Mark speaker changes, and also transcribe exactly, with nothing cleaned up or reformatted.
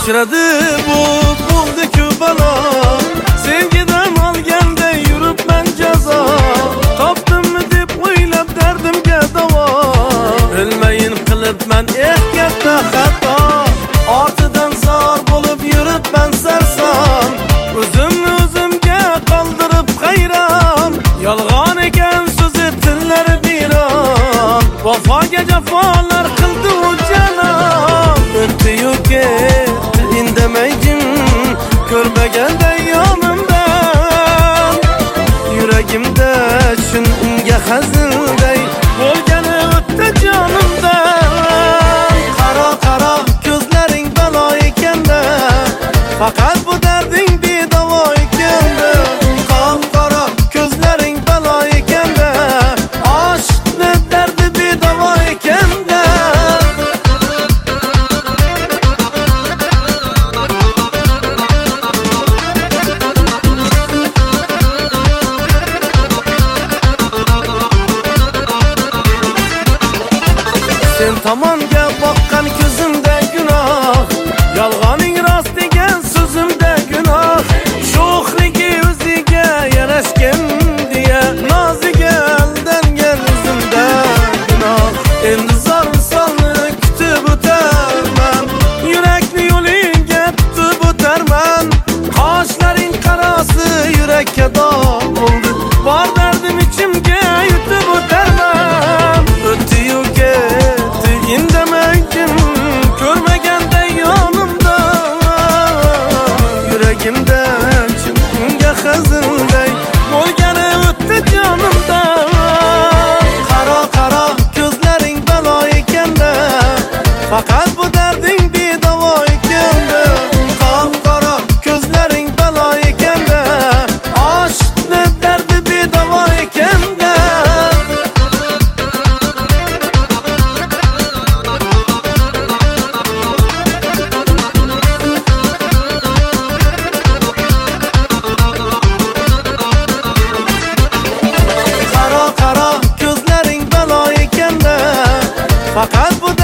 Speaker 1: Kechiradi bu bo'ldi-ku balo, sevgidan olganda yuribman jazo. Topdimmi deb o'ylab dardimga davo, bilmayin qilibman ehtiyotda xato. Ortidan zor bo'lib yuribman sarson, o'zimni o'zimga qoldirib hayron. Yolg'on ekan so'zi tillari biron, vafoga jafolar qildi u janon. O'tdi-yu ketdi indamay jim, ko'rmaganday yonimdan. Yuragimda shun unga hazilday bo'lgani o'tdi jonimdan. Qaro qaro ko'zlaring balo ekanda, faqat bu darding bedavo ekanda. Qop-qora ko'zlaring balo ekanda, oshiqni dardi bedavo ekanda. Sen tomonga boqqan ko'zimda gunoh, yolg'oning rost degan so'zimda gunoh. Sho'xligi o'ziga yarashgan deya noziga aldangan o'zimda gunoh. Endi zor misolni kutib o'tarman, yurakni yo'lingga tutib o'tarman. Qoshlaring qarosi yurakka dog' bo'ldi, bor dardim ichimga yutib o'tarman. O'tdi-yu ketdi indamay jim, ko'rmaganday yonimda. Yuragimda jim unga hazilday bo'lgani o'tdi jonimdan. Qaro qaro ko'zlaring balo ekanda, faqat bu darding bedavo ekanda. Qop-qora ko'zlaring balo ekanda, oshiqni dardi bedavo ekanda. Qaro qaro ko'zlaring balo ekanda, faqat bu